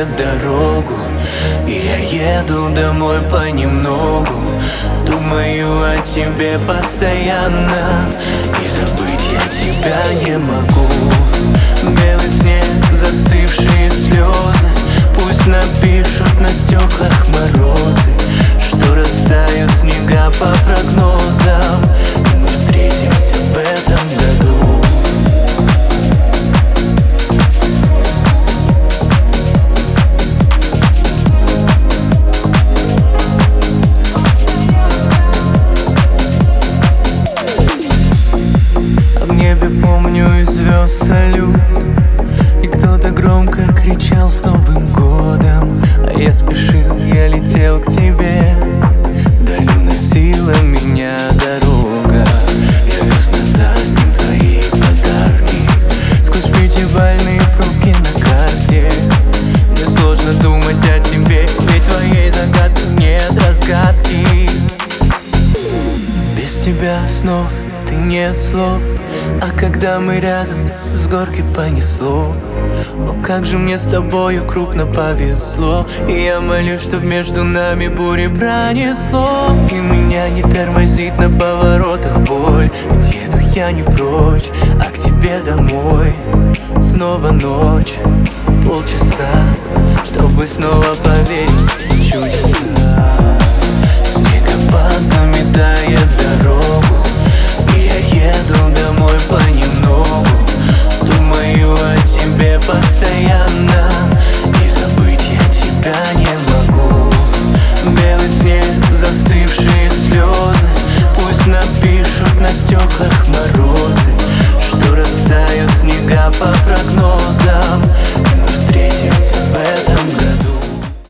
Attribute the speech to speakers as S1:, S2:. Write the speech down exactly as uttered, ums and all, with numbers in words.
S1: дорогу, и я еду домой понемногу. Думаю о тебе постоянно, и забыть я тебя не могу. Белый снег, застывшие слезы, пусть напишут на стеклах морозы, что растают снега по прогнозам, и мы встретимся в этом году. А в небе помню и звезд салют, и кто-то громко кричал с Новым годом. А я спешил, я летел к тебе, далью носила меня дорога. Я вез назад им твои подарки, сквозь пятибалльные пробки на карте. Мне сложно думать о тебе, ведь твоей загадки нет разгадки. Без тебя снов ты нет слов, а когда мы рядом, с горки понесло. О, как же мне с тобою крупно повезло, и я молюсь, чтоб между нами бури пронесло. И меня не тормозит на поворотах боль, ведь еду я не прочь, а к тебе домой. Снова ночь, полчаса, чтобы снова поверить в чудеса. Снегопад заметает дорогу, и я еду домой понемногу. Думаю о тебе постоянно, и забыть я тебя не могу. Белый снег, застывшие слезы, пусть напишут на стеклах мороз,